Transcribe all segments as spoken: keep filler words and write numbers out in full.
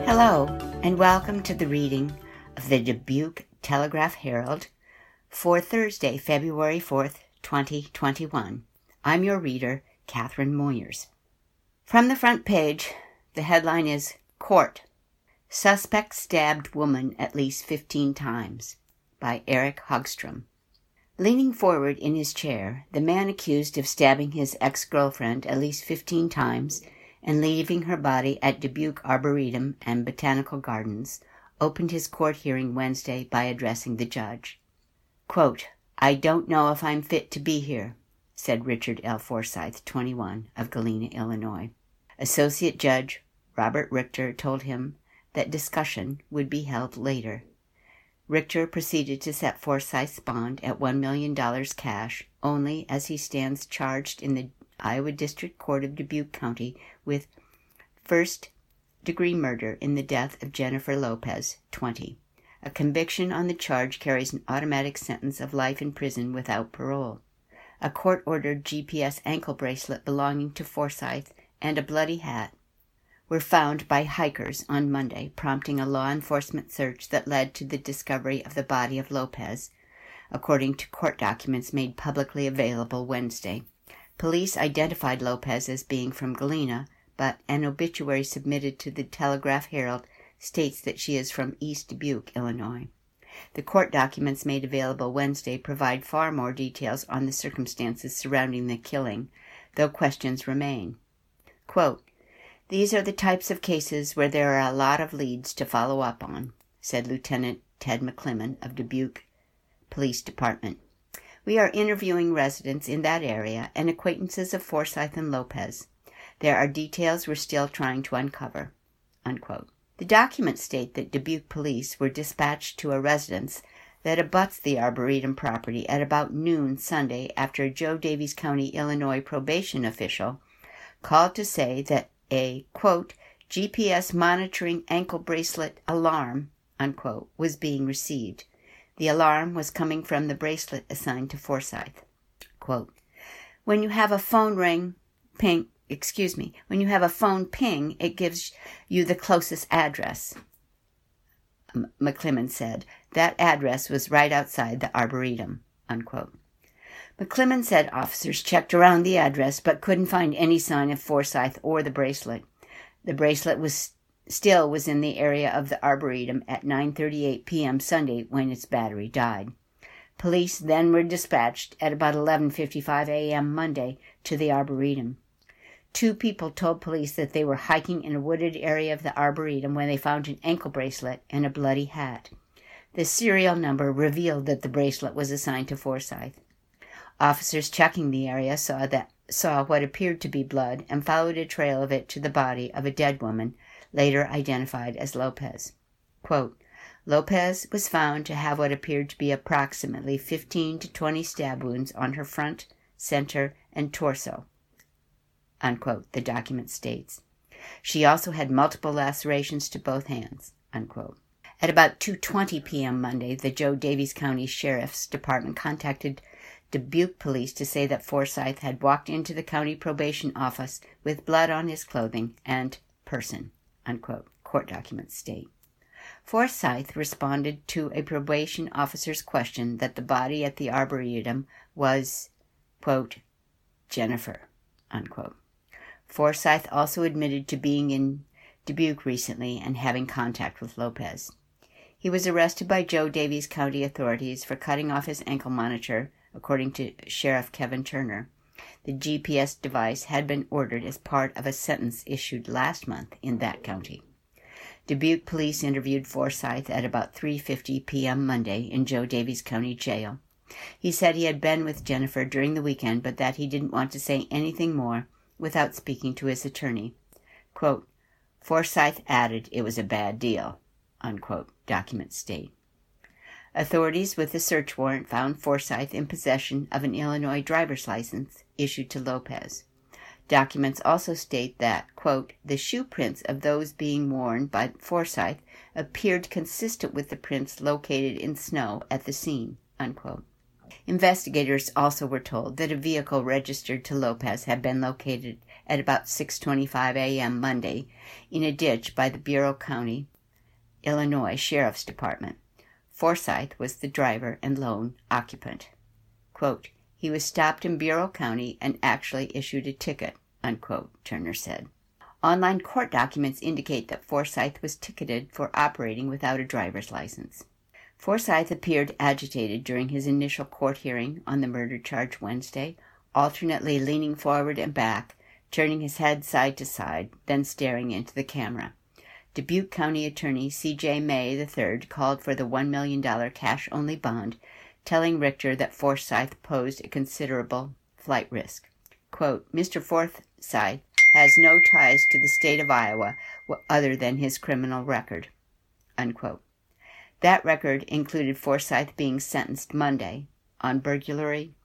Hello, and welcome to the reading of the Dubuque Telegraph-Herald for Thursday, February fourth, twenty twenty-one. I'm your reader, Catherine Moyers. From the front page, the headline is Court. Suspect Stabbed Woman at Least fifteen Times by Eric Hogstrom. Leaning forward in his chair, the man accused of stabbing his ex-girlfriend at least fifteen times and leaving her body at Dubuque Arboretum and Botanical Gardens, opened his court hearing Wednesday by addressing the judge. Quote, "I don't know if I'm fit to be here," said Richard L. Forsyth, twenty-one, of Galena, Illinois. Associate Judge Robert Richter told him that discussion would be held later. Richter proceeded to set Forsyth's bond at one million dollars cash, only as he stands charged in the Iowa District Court of Dubuque County with first-degree murder in the death of Jennifer Lopez, twenty. A conviction on the charge carries an automatic sentence of life in prison without parole. A court-ordered G P S ankle bracelet belonging to Forsyth and a bloody hat were found by hikers on Monday, prompting a law enforcement search that led to the discovery of the body of Lopez, according to court documents made publicly available Wednesday. Police identified Lopez as being from Galena, but an obituary submitted to the Telegraph-Herald states that she is from East Dubuque, Illinois. The court documents made available Wednesday provide far more details on the circumstances surrounding the killing, though questions remain. Quote, "These are the types of cases where there are a lot of leads to follow up on," said Lieutenant Ted McClellan of Dubuque Police Department. "We are interviewing residents in that area and acquaintances of Forsyth and Lopez. There are details we're still trying to uncover." Unquote. The documents state that Dubuque police were dispatched to a residence that abuts the Arboretum property at about noon Sunday after a Joe Daviess County, Illinois probation official called to say that a, quote, G P S monitoring ankle bracelet alarm, unquote, was being received. The alarm was coming from the bracelet assigned to Forsyth. Quote, "When you have a phone ring, ping, excuse me, when you have a phone ping, it gives you the closest address," M- McClellan said. "That address was right outside the Arboretum," unquote. McClellan said officers checked around the address but couldn't find any sign of Forsyth or the bracelet. The bracelet was still was in the area of the Arboretum at nine thirty-eight p.m. Sunday when its battery died. Police then were dispatched at about eleven fifty-five a.m. Monday to the Arboretum. Two people told police that they were hiking in a wooded area of the Arboretum when they found an ankle bracelet and a bloody hat. The serial number revealed that the bracelet was assigned to Forsyth. Officers checking the area saw that saw what appeared to be blood and followed a trail of it to the body of a dead woman, later identified as Lopez. Quote, "Lopez was found to have what appeared to be approximately fifteen to twenty stab wounds on her front, center, and torso," unquote, the document states. She also had multiple lacerations to both hands, unquote. At about two twenty p.m. Monday, the Joe Daviess County Sheriff's Department contacted Dubuque police to say that Forsyth had walked into the county probation office with blood on his clothing and person, unquote, court documents state. Forsyth responded to a probation officer's question that the body at the Arboretum was, quote, Jennifer, unquote. Forsyth also admitted to being in Dubuque recently and having contact with Lopez. He was arrested by Joe Daviess County authorities for cutting off his ankle monitor, according to Sheriff Kevin Turner. The G P S device had been ordered as part of a sentence issued last month in that county. Dubuque police interviewed Forsyth at about three fifty p.m. Monday in Joe Daviess County Jail. He said he had been with Jennifer during the weekend, but that he didn't want to say anything more without speaking to his attorney. Quote, "Forsyth added it was a bad deal," unquote, documents state. Authorities with a search warrant found Forsyth in possession of an Illinois driver's license issued to Lopez. Documents also state that, quote, "the shoe prints of those being worn by Forsyth appeared consistent with the prints located in snow at the scene," unquote. Investigators also were told that a vehicle registered to Lopez had been located at about six twenty-five a.m. Monday in a ditch by the Bureau County, Illinois Sheriff's Department. Forsyth was the driver and lone occupant. Quote, "He was stopped in Bureau County and actually issued a ticket," unquote, Turner said. Online court documents indicate that Forsyth was ticketed for operating without a driver's license. Forsyth appeared agitated during his initial court hearing on the murder charge Wednesday, alternately leaning forward and back, turning his head side to side, then staring into the camera. Dubuque County Attorney C J May the third called for the one million dollars cash-only bond, telling Richter that Forsyth posed a considerable flight risk. Quote, "Mister Forsyth has no ties to the state of Iowa other than his criminal record," unquote. That record included Forsyth being sentenced Monday on burglary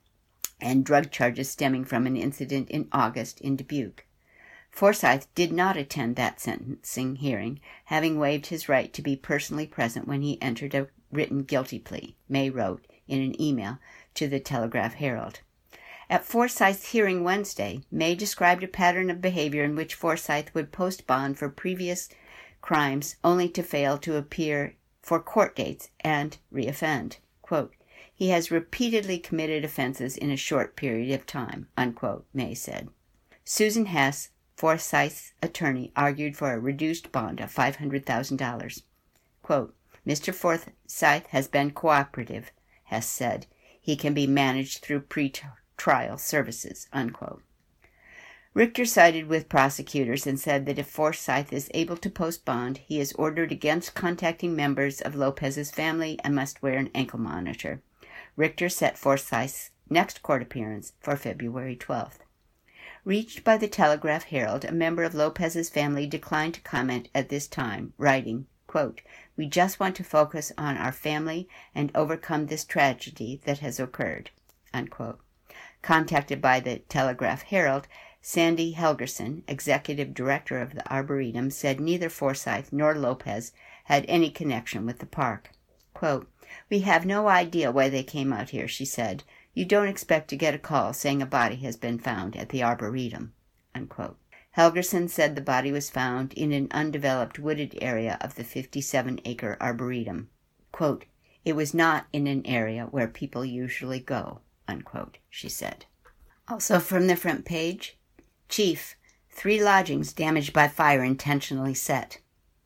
and drug charges stemming from an incident in August in Dubuque. Forsyth did not attend that sentencing hearing, having waived his right to be personally present when he entered a written guilty plea, May wrote in an email to the Telegraph-Herald. At Forsyth's hearing Wednesday, May described a pattern of behavior in which Forsyth would post bond for previous crimes only to fail to appear for court dates and reoffend. Quote, "He has repeatedly committed offenses in a short period of time," unquote, May said. Susan Hess, Forsyth's attorney, argued for a reduced bond of five hundred thousand dollars. Quote, "Mister Forsyth has been cooperative," Hess said. "He can be managed through pre-trial services," unquote. Richter sided with prosecutors and said that if Forsyth is able to post bond, he is ordered against contacting members of Lopez's family and must wear an ankle monitor. Richter set Forsyth's next court appearance for February twelfth. Reached by the Telegraph-Herald, a member of Lopez's family declined to comment at this time, writing, quote, "We just want to focus on our family and overcome this tragedy that has occurred," unquote. Contacted by the Telegraph-Herald, Sandy Helgerson, executive director of the Arboretum, said neither Forsyth nor Lopez had any connection with the park. Quote, "We have no idea why they came out here," she said. "You don't expect to get a call saying a body has been found at the Arboretum," unquote. Helgerson said the body was found in an undeveloped wooded area of the fifty-seven acre Arboretum. Quote, "It was not in an area where people usually go," unquote, she said. Also from the front page, Chief, three lodgings damaged by fire intentionally set.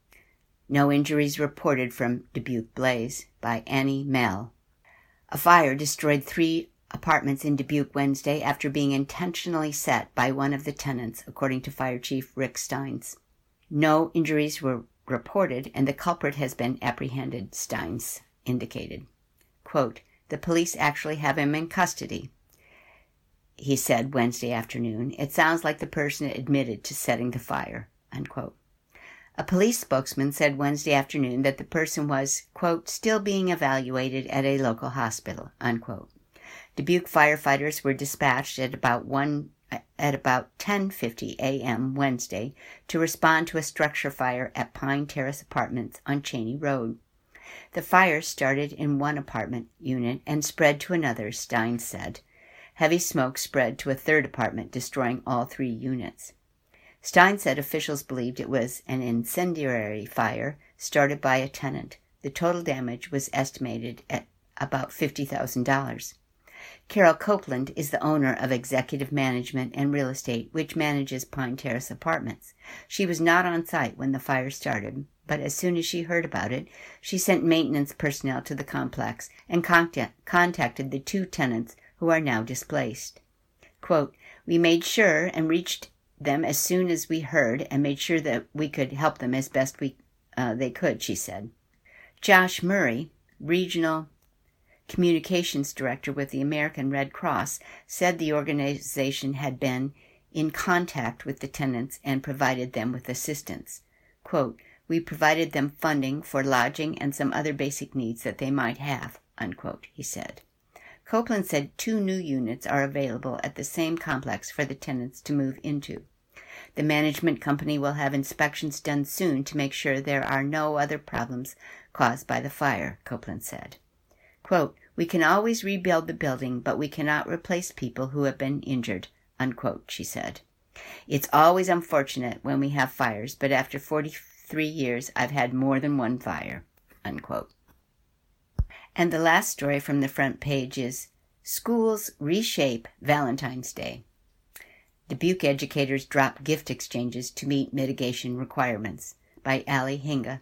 No injuries reported from Dubuque blaze, by Annie Mell. A fire destroyed three apartments in Dubuque Wednesday after being intentionally set by one of the tenants, according to Fire Chief Rick Steins. No injuries were reported, and the culprit has been apprehended, Steins indicated. Quote, "The police actually have him in custody," he said Wednesday afternoon. "It sounds like the person admitted to setting the fire," unquote. A police spokesman said Wednesday afternoon that the person was, quote, "still being evaluated at a local hospital," unquote. Dubuque firefighters were dispatched at about one at about ten fifty a.m. Wednesday to respond to a structure fire at Pine Terrace Apartments on Cheney Road. The fire started in one apartment unit and spread to another, Stein said. Heavy smoke spread to a third apartment, destroying all three units. Stein said officials believed it was an incendiary fire started by a tenant. The total damage was estimated at about fifty thousand dollars. Carol Copeland is the owner of Executive Management and Real Estate, which manages Pine Terrace Apartments. She was not on site when the fire started, but as soon as she heard about it, she sent maintenance personnel to the complex and contact, contacted the two tenants who are now displaced. Quote, "We made sure and reached them as soon as we heard and made sure that we could help them as best we uh, they could," she said. Josh Murray, regional communications director with the American Red Cross, said the organization had been in contact with the tenants and provided them with assistance. Quote, "We provided them funding for lodging and some other basic needs that they might have," unquote, he said. Copeland said two new units are available at the same complex for the tenants to move into. The management company will have inspections done soon to make sure there are no other problems caused by the fire, Copeland said. Quote, "We can always rebuild the building, but we cannot replace people who have been injured," unquote, she said. It's always unfortunate when we have fires, but after forty-three years, I've had more than one fire, unquote. And the last story from the front page is Schools Reshape Valentine's Day. Dubuque educators drop gift exchanges to meet mitigation requirements, by Ali Hinga.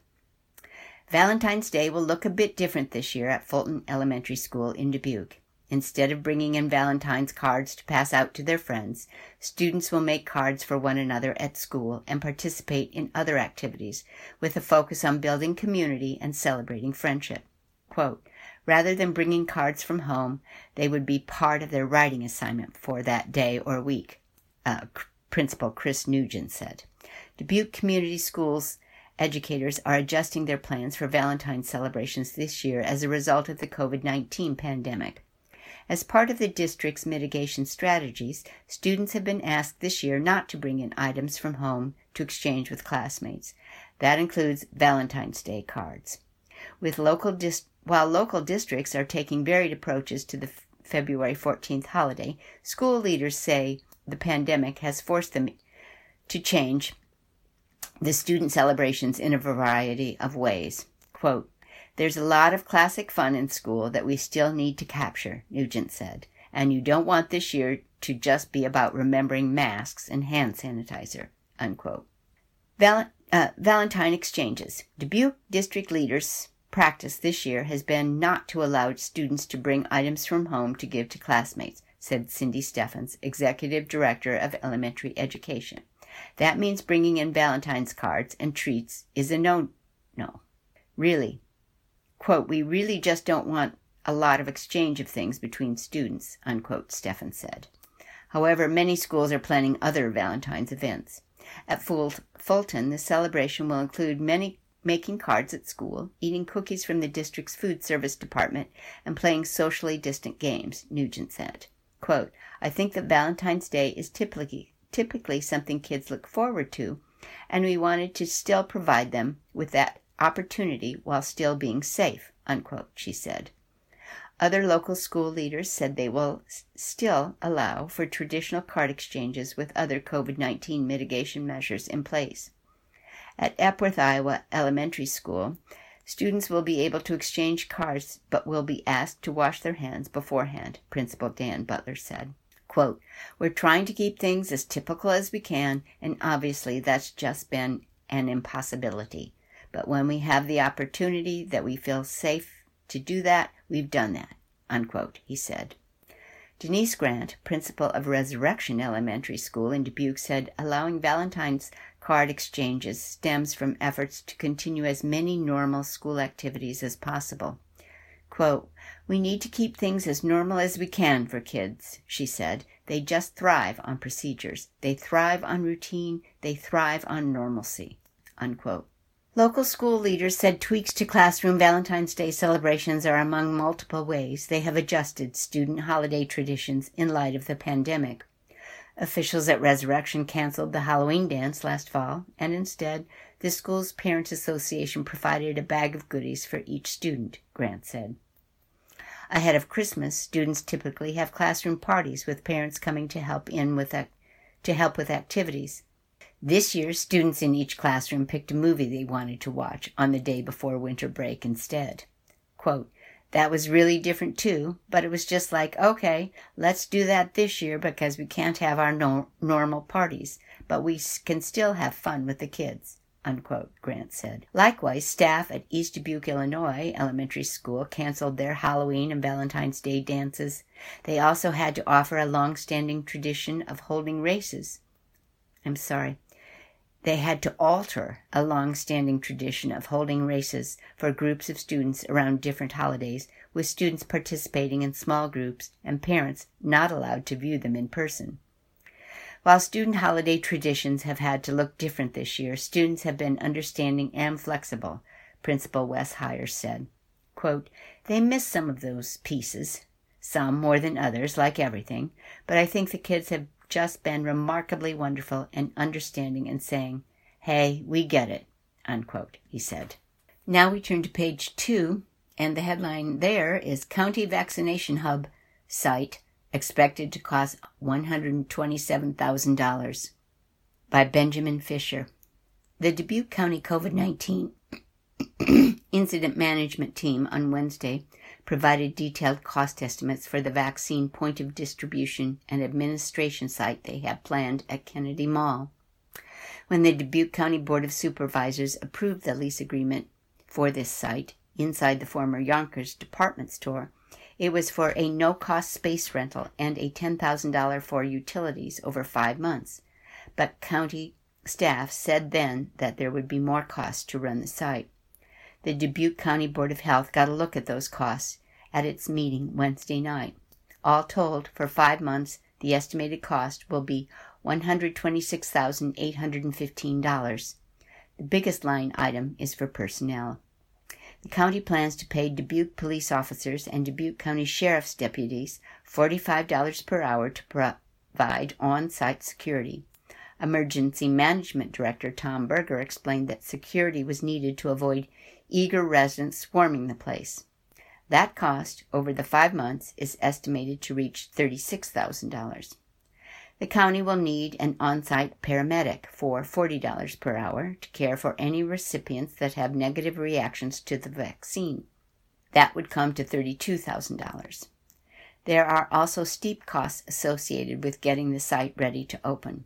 Valentine's Day will look a bit different this year at Fulton Elementary School in Dubuque. Instead of bringing in Valentine's cards to pass out to their friends, students will make cards for one another at school and participate in other activities with a focus on building community and celebrating friendship. Quote, rather than bringing cards from home, they would be part of their writing assignment for that day or week, uh, Principal Chris Nugent said. Dubuque Community Schools educators are adjusting their plans for Valentine's celebrations this year as a result of the covid nineteen pandemic. As part of the district's mitigation strategies, students have been asked this year not to bring in items from home to exchange with classmates. That includes Valentine's Day cards. With local dis- While local districts are taking varied approaches to the f- February fourteenth holiday, school leaders say the pandemic has forced them to change the student celebrations in a variety of ways. Quote, there's a lot of classic fun in school that we still need to capture, Nugent said, and you don't want this year to just be about remembering masks and hand sanitizer, unquote. Val- uh, Valentine exchanges. Dubuque district leaders' practice this year has been not to allow students to bring items from home to give to classmates, said Cindy Steffens, Executive Director of Elementary Education. That means bringing in Valentine's cards and treats is a no-no. Really. Quote, we really just don't want a lot of exchange of things between students, unquote, Steffens said. However, many schools are planning other Valentine's events. At Fulton, the celebration will include many making cards at school, eating cookies from the district's food service department, and playing socially distant games, Nugent said. Quote, I think that Valentine's Day is typically typically something kids look forward to, and we wanted to still provide them with that opportunity while still being safe, unquote, she said. Other local school leaders said they will s- still allow for traditional card exchanges with other covid nineteen mitigation measures in place. At Epworth, Iowa Elementary School, students will be able to exchange cards but will be asked to wash their hands beforehand, Principal Dan Butler said. Quote, we're trying to keep things as typical as we can, and obviously that's just been an impossibility. But when we have the opportunity that we feel safe to do that, we've done that, unquote, he said. Denise Grant, principal of Resurrection Elementary School in Dubuque, said allowing Valentine's card exchanges stems from efforts to continue as many normal school activities as possible. Quote, we need to keep things as normal as we can for kids, she said. They just thrive on procedures. They thrive on routine. They thrive on normalcy, unquote. Local school leaders said tweaks to classroom Valentine's Day celebrations are among multiple ways they have adjusted student holiday traditions in light of the pandemic. Officials at Resurrection canceled the Halloween dance last fall, and instead, the school's Parents Association provided a bag of goodies for each student, Grant said. Ahead of Christmas, students typically have classroom parties with parents coming to help in with ac- to help with activities. This year, students in each classroom picked a movie they wanted to watch on the day before winter break instead. Quote, that was really different too, but it was just like, okay, let's do that this year because we can't have our no- normal parties, but we can still have fun with the kids, unquote, Grant said. Likewise, staff at East Dubuque, Illinois Elementary School canceled their Halloween and Valentine's Day dances. They also had to offer a long-standing tradition of holding races. I'm sorry. They had to alter a long-standing tradition of holding races for groups of students around different holidays, with students participating in small groups and parents not allowed to view them in person. While student holiday traditions have had to look different this year, students have been understanding and flexible, Principal Wes Hires said. Quote, they miss some of those pieces, some more than others, like everything, but I think the kids have just been remarkably wonderful and understanding and saying, hey, we get it, unquote, he said. Now we turn to page two, and the headline there is County Vaccination Hub site expected to cost one hundred twenty-seven thousand dollars. by Benjamin Fisher. The Dubuque County COVID nineteen Incident Management Team on Wednesday provided detailed cost estimates for the vaccine point of distribution and administration site they have planned at Kennedy Mall. When the Dubuque County Board of Supervisors approved the lease agreement for this site inside the former Yonkers department store, it was for a no-cost space rental and a ten thousand dollars for utilities over five months. But county staff said then that there would be more costs to run the site. The Dubuque County Board of Health got a look at those costs at its meeting Wednesday night. All told, for five months, the estimated cost will be one hundred twenty-six thousand eight hundred fifteen dollars. The biggest line item is for personnel. The county plans to pay Dubuque police officers and Dubuque County Sheriff's deputies forty-five dollars per hour to provide on-site security. Emergency Management Director Tom Berger explained that security was needed to avoid eager residents swarming the place. That cost, over the five months, is estimated to reach thirty-six thousand dollars. The county will need an on-site paramedic for forty dollars per hour to care for any recipients that have negative reactions to the vaccine. That would come to thirty-two thousand dollars. There are also steep costs associated with getting the site ready to open.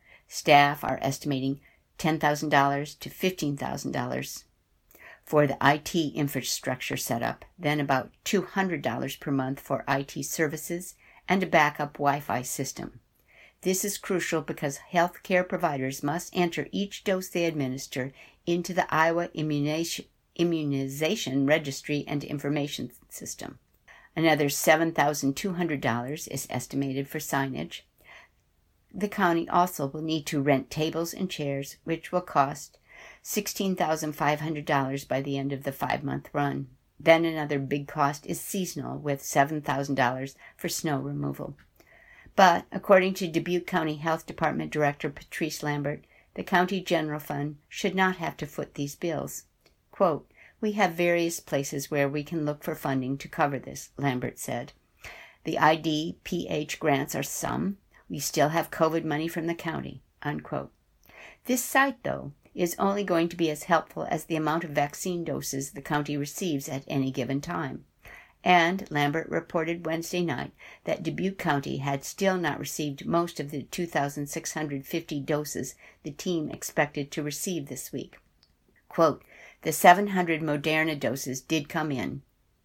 Staff are estimating ten thousand dollars to fifteen thousand dollars for the I T infrastructure setup, then about two hundred dollars per month for I T services and a backup Wi-Fi system. This is crucial because healthcare providers must enter each dose they administer into the Iowa Immunization, Immunization Registry and Information System. Another seven thousand two hundred dollars is estimated for signage. The county also will need to rent tables and chairs, which will cost sixteen thousand five hundred dollars by the end of the five-month run. Then another big cost is seasonal, with seven thousand dollars for snow removal. But, according to Dubuque County Health Department Director Patrice Lambert, the county general fund should not have to foot these bills. Quote, "We have various places where we can look for funding to cover this," Lambert said. The I D P H grants are some. We still have COVID money from the county, unquote. This site, though, is only going to be as helpful as the amount of vaccine doses the county receives at any given time. And Lambert reported Wednesday night that Dubuque County had still not received most of the two thousand six hundred fifty doses the team expected to receive this week. Quote, "The seven hundred Moderna doses did come in,"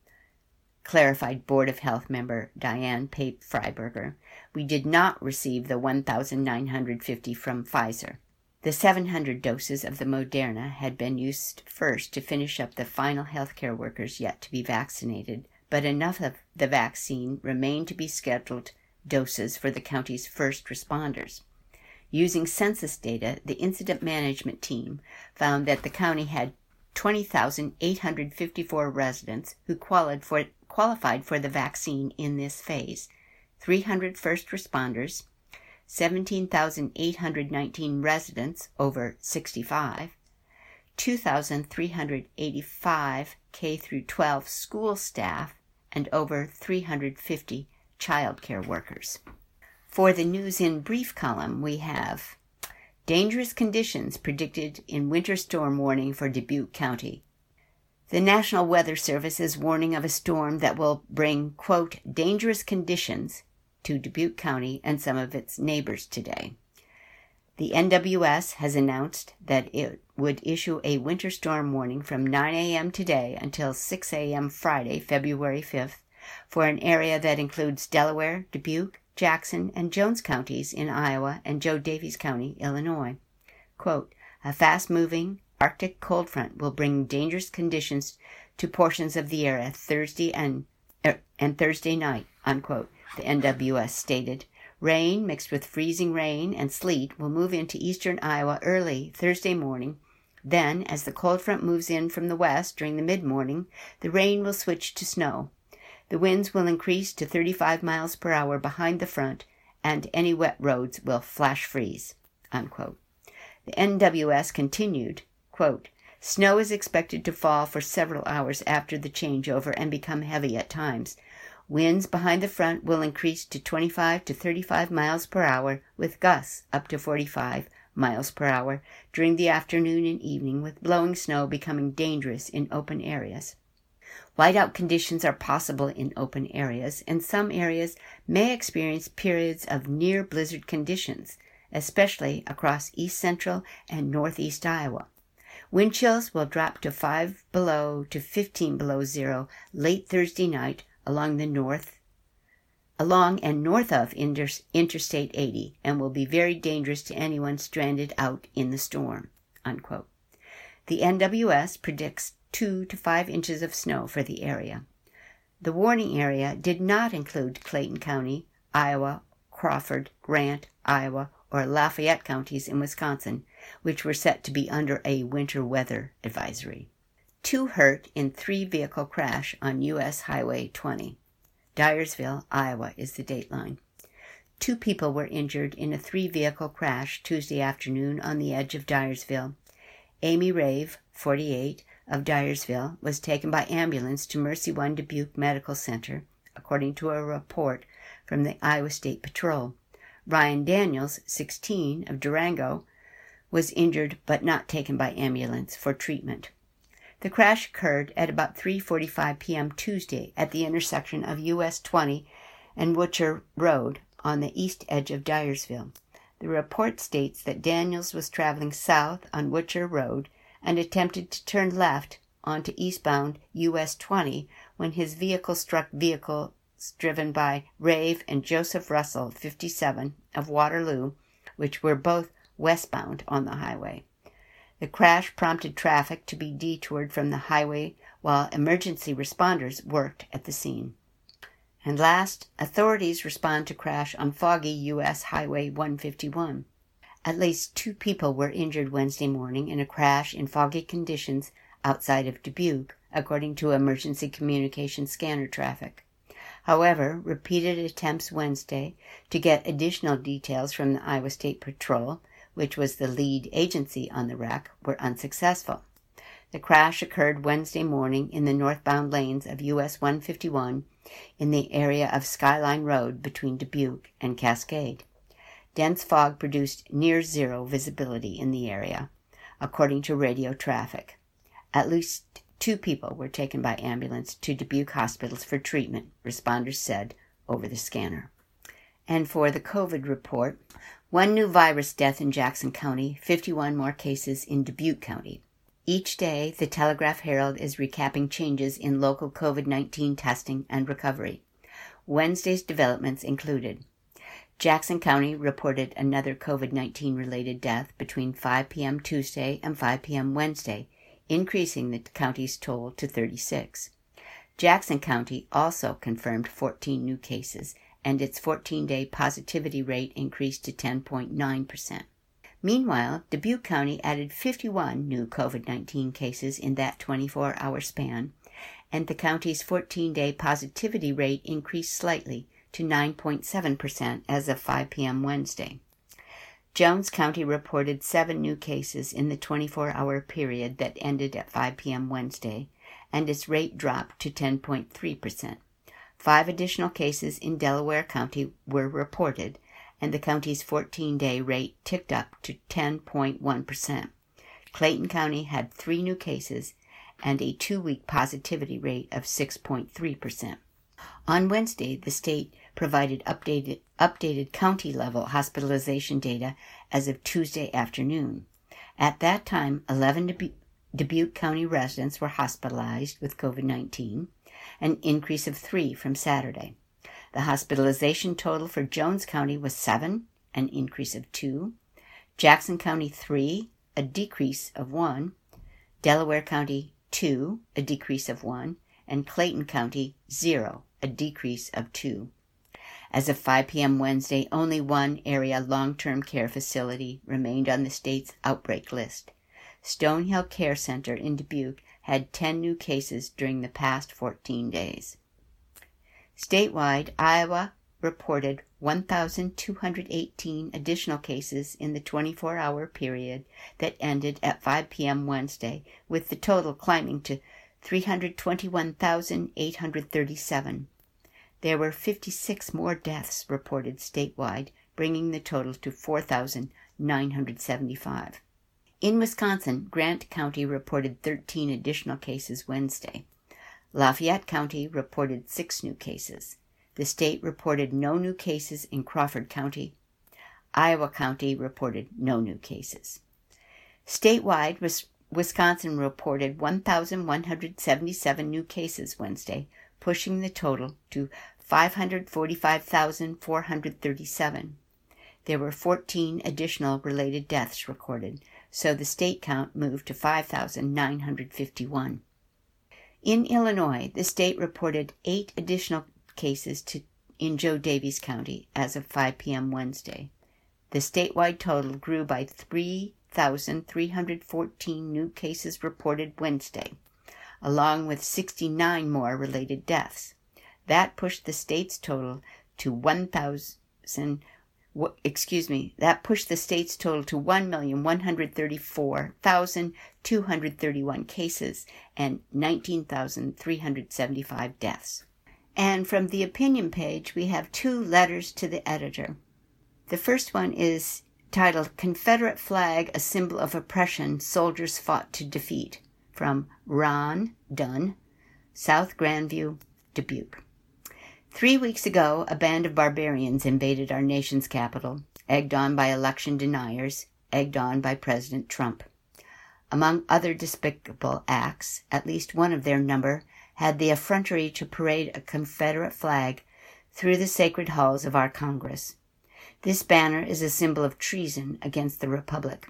clarified Board of Health member Diane Pape Freiberger. "We did not receive the one thousand nine hundred fifty from Pfizer. The seven hundred doses of the Moderna had been used first to finish up the final healthcare workers yet to be vaccinated, but enough of the vaccine remained to be scheduled doses for the county's first responders." Using census data, the incident management team found that the county had twenty thousand eight hundred fifty-four residents who qualified for, qualified for the vaccine in this phase, three hundred first responders, seventeen thousand eight hundred nineteen residents over sixty-five, two thousand three hundred eighty-five K through twelve school staff, and over three hundred fifty child care workers. For the News in Brief column, we have dangerous conditions predicted in winter storm warning for Dubuque County. The National Weather Service is warning of a storm that will bring, quote, dangerous conditions to Dubuque County and some of its neighbors today. The N W S has announced that it would issue a winter storm warning from nine a.m. today until six a.m. Friday, February fifth, for an area that includes Delaware, Dubuque, Jackson, and Jones counties in Iowa and Joe Davies County, Illinois. Quote, "A fast-moving Arctic cold front will bring dangerous conditions to portions of the area Thursday and, er, and Thursday night," unquote, the N W S stated. Rain mixed with freezing rain and sleet will move into eastern Iowa early Thursday morning. Then, as the cold front moves in from the west during the mid-morning, the rain will switch to snow. The winds will increase to thirty-five miles per hour behind the front, and any wet roads will flash freeze, unquote. The N W S continued, quote, "Snow is expected to fall for several hours after the changeover and become heavy at times. Winds behind the front will increase to twenty-five to thirty-five miles per hour, with gusts up to forty-five miles per hour during the afternoon and evening, with blowing snow becoming dangerous in open areas. Whiteout conditions are possible in open areas, and some areas may experience periods of near blizzard conditions, especially across east central and northeast Iowa. Wind chills will drop to five below to fifteen below zero late Thursday night along the north, along and north of Inter- Interstate eighty, and will be very dangerous to anyone stranded out in the storm." Unquote. The N W S predicts two to five inches of snow for the area. The warning area did not include Clayton County, Iowa, Crawford, Grant, Iowa, or Lafayette counties in Wisconsin, which were set to be under a winter weather advisory. Two hurt in three-vehicle crash on U S Highway twenty. Dyersville, Iowa is the dateline. Two people were injured in a three-vehicle crash Tuesday afternoon on the edge of Dyersville. Amy Rave, forty-eight, of Dyersville, was taken by ambulance to Mercy One Dubuque Medical Center, according to a report from the Iowa State Patrol. Ryan Daniels, sixteen, of Durango, was injured but not taken by ambulance for treatment. The crash occurred at about three forty-five p.m. Tuesday at the intersection of U S twenty and Wutcher Road on the east edge of Dyersville. The report states that Daniels was traveling south on Wutcher Road and attempted to turn left onto eastbound U S twenty when his vehicle struck vehicles driven by Rave and Joseph Russell, fifty-seven, of Waterloo, which were both westbound on the highway. The crash prompted traffic to be detoured from the highway while emergency responders worked at the scene. And last, authorities respond to crash on foggy U S Highway one fifty-one. At least two people were injured Wednesday morning in a crash in foggy conditions outside of Dubuque, according to emergency communication scanner traffic. However, repeated attempts Wednesday to get additional details from the Iowa State Patrol, which was the lead agency on the wreck, were unsuccessful. The crash occurred Wednesday morning in the northbound lanes of U S one fifty-one in the area of Skyline Road between Dubuque and Cascade. Dense fog produced near-zero visibility in the area, according to radio traffic. At least two people were taken by ambulance to Dubuque hospitals for treatment, responders said over the scanner. And for the COVID report, one new virus death in Jackson County, fifty-one more cases in Dubuque County. Each day, the Telegraph-Herald is recapping changes in local COVID nineteen testing and recovery. Wednesday's developments included: Jackson County reported another COVID nineteen related death between five p.m. Tuesday and five p.m. Wednesday, increasing the county's toll to thirty-six. Jackson County also confirmed fourteen new cases, and its fourteen-day positivity rate increased to ten point nine percent. Meanwhile, Dubuque County added fifty-one new COVID nineteen cases in that twenty-four hour span, and the county's fourteen-day positivity rate increased slightly to nine point seven percent as of five p.m. Wednesday. Jones County reported seven new cases in the twenty-four hour period that ended at five p.m. Wednesday, and its rate dropped to ten point three percent. Five additional cases in Delaware County were reported, and the county's fourteen-day rate ticked up to ten point one percent. Clayton County had three new cases and a two-week positivity rate of six point three percent. On Wednesday, the state provided updated, updated county-level hospitalization data as of Tuesday afternoon. At that time, eleven Dubuque, Dubuque County residents were hospitalized with COVID nineteen, an increase of three from Saturday. The hospitalization total for Jones County was seven, an increase of two. Jackson County, three, a decrease of one. Delaware County, two, a decrease of one. And Clayton County, zero, a decrease of two. As of five p.m. Wednesday, only one area long-term care facility remained on the state's outbreak list. Stonehill Care Center in Dubuque had ten new cases during the past fourteen days. Statewide, Iowa reported one thousand two hundred eighteen additional cases in the twenty-four hour period that ended at five p.m. Wednesday, with the total climbing to three hundred twenty-one thousand eight hundred thirty-seven. There were fifty-six more deaths reported statewide, bringing the total to four thousand nine hundred seventy-five. In Wisconsin, Grant County reported thirteen additional cases Wednesday. Lafayette County reported six new cases. The state reported no new cases in Crawford County. Iowa County reported no new cases. Statewide, Wisconsin reported one thousand one hundred seventy-seven new cases Wednesday, pushing the total to five hundred forty-five thousand four hundred thirty-seven. There were fourteen additional related deaths recorded, so the state count moved to five thousand nine hundred fifty-one. In Illinois, the state reported eight additional cases to, in Joe Daviess County as of five p.m. Wednesday. The statewide total grew by three thousand three hundred fourteen new cases reported Wednesday, along with sixty-nine more related deaths. That pushed the state's total to one thousand. Excuse me. That pushed the state's total to one million one hundred thirty-four thousand two hundred thirty-one cases and nineteen thousand three hundred seventy-five deaths. And from the opinion page, we have two letters to the editor. The first one is titled "Confederate Flag, a Symbol of Oppression Soldiers Fought to Defeat," from Ron Dunn, South Grandview, Dubuque. Three weeks ago, a band of barbarians invaded our nation's capital, egged on by election deniers, egged on by President Trump. Among other despicable acts, at least one of their number had the effrontery to parade a Confederate flag through the sacred halls of our Congress. This banner is a symbol of treason against the Republic.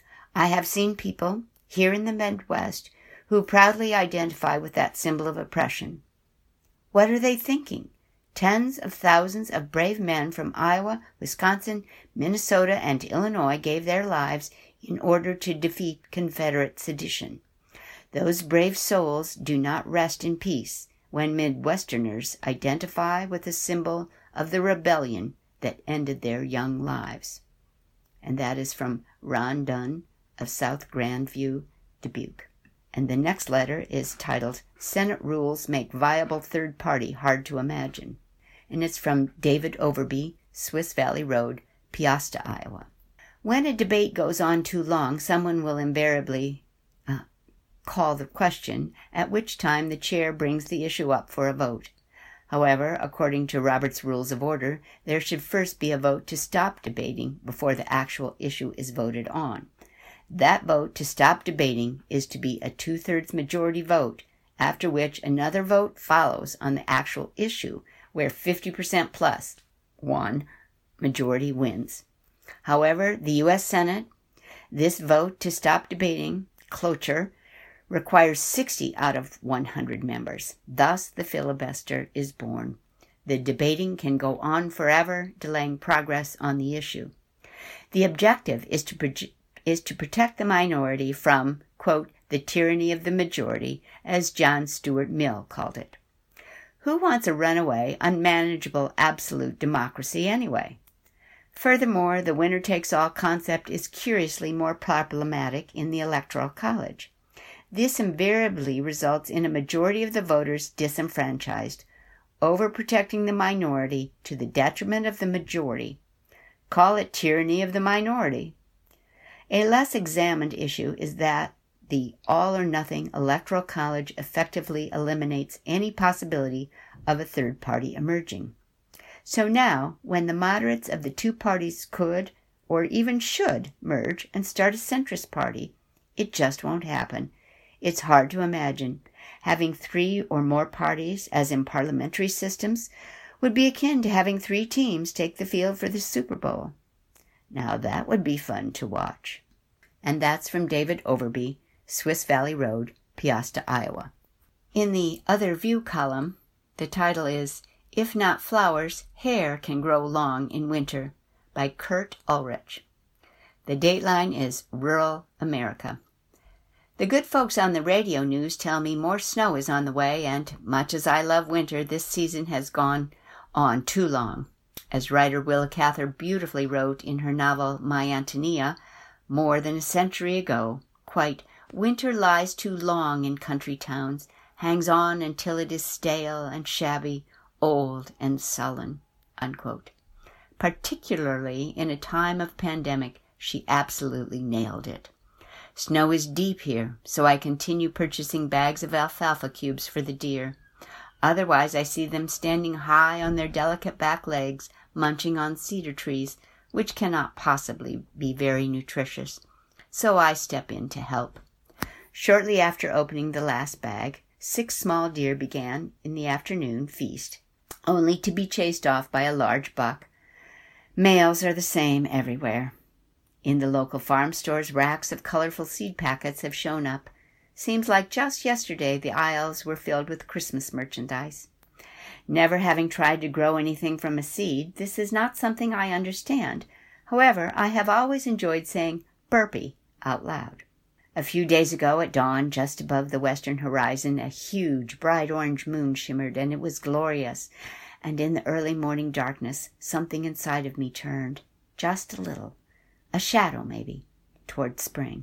I have seen people, here in the Midwest, who proudly identify with that symbol of oppression. What are they thinking? Tens of thousands of brave men from Iowa, Wisconsin, Minnesota, and Illinois gave their lives in order to defeat Confederate sedition. Those brave souls do not rest in peace when Midwesterners identify with the symbol of the rebellion that ended their young lives. And that is from Ron Dunn of South Grandview, Dubuque. And the next letter is titled "Senate Rules Make Viable Third Party Hard to Imagine." And it's from David Overby, Swiss Valley Road, Peosta, Iowa. When a debate goes on too long, someone will invariably uh, call the question, at which time the chair brings the issue up for a vote. However, according to Robert's Rules of Order, there should first be a vote to stop debating before the actual issue is voted on. That vote to stop debating is to be a two-thirds majority vote, after which another vote follows on the actual issue, where fifty percent plus one majority wins. However, the U S Senate, this vote to stop debating, cloture, requires sixty out of one hundred members. Thus, the filibuster is born. The debating can go on forever, delaying progress on the issue. The objective is to pro- is to protect the minority from, quote, the tyranny of the majority, as John Stuart Mill called it. Who wants a runaway, unmanageable absolute democracy anyway? Furthermore, the winner-takes-all concept is curiously more problematic in the Electoral College. This invariably results in a majority of the voters disenfranchised, overprotecting the minority to the detriment of the majority. Call it tyranny of the minority. A less examined issue is that the all-or-nothing Electoral College effectively eliminates any possibility of a third party emerging. So now, when the moderates of the two parties could, or even should, merge and start a centrist party, it just won't happen. It's hard to imagine. Having three or more parties, as in parliamentary systems, would be akin to having three teams take the field for the Super Bowl. Now that would be fun to watch. And that's from David Overby, Swiss Valley Road, Peosta, Iowa. In the Other View column, the title is "If Not Flowers, Hair Can Grow Long in Winter" by Kurt Ulrich. The dateline is Rural America. The good folks on the radio news tell me more snow is on the way, and much as I love winter, this season has gone on too long. As writer Willa Cather beautifully wrote in her novel My Antonia more than a century ago, quite, "Winter lies too long in country towns, hangs on until it is stale and shabby, old and sullen," unquote. Particularly in a time of pandemic, She absolutely nailed it. Snow is deep here, so I continue purchasing bags of alfalfa cubes for the deer. Otherwise, I see them standing high on their delicate back legs, munching on cedar trees, which cannot possibly be very nutritious. So I step in to help. Shortly after opening the last bag, six small deer began, in the afternoon feast, only to be chased off by a large buck. Males are the same everywhere. In the local farm stores, racks of colorful seed packets have shown up. Seems like just yesterday the aisles were filled with Christmas merchandise. Never having tried to grow anything from a seed, this is not something I understand. However, I have always enjoyed saying burpee out loud. A few days ago at dawn, just above the western horizon, a huge bright orange moon shimmered, and it was glorious. And in the early morning darkness, something inside of me turned, just a little, a shadow maybe, toward spring.